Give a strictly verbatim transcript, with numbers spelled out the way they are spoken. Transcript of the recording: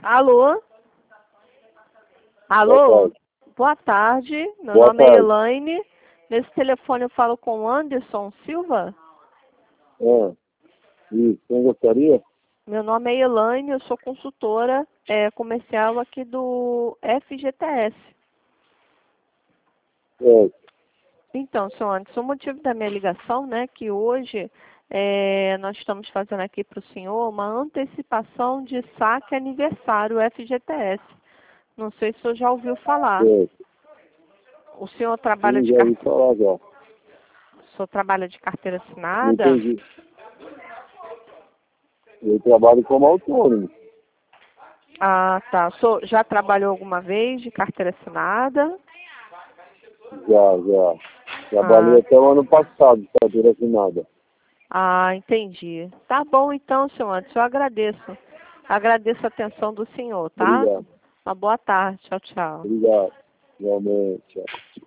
Alô? Alô? Boa tarde. Meu Boa nome é tarde. Elaine. Nesse telefone eu falo com o Anderson Silva. É. E quem gostaria? Meu nome é Elaine, eu sou consultora é, comercial aqui do F G T S. É. Então, senhor Anderson, o motivo da minha ligação, né, que hoje é, nós estamos fazendo aqui para o senhor uma antecipação de saque aniversário F G T S. Não sei se o senhor já ouviu falar. É. O senhor trabalha Sim, de já ouvi carteira, falar já. o senhor trabalha de carteira Não assinada? entendi. Eu trabalho como autônomo. Ah, tá. O senhor já trabalhou alguma vez de carteira assinada? Já, já. Trabalhei Ah, até o ano passado, de carteira assinada. ah, entendi. Tá bom então, senhor Anderson, eu agradeço. Agradeço a atenção do senhor, tá? Obrigado. Uma boa tarde. Tchau, tchau. Obrigado. Realmente. Tchau.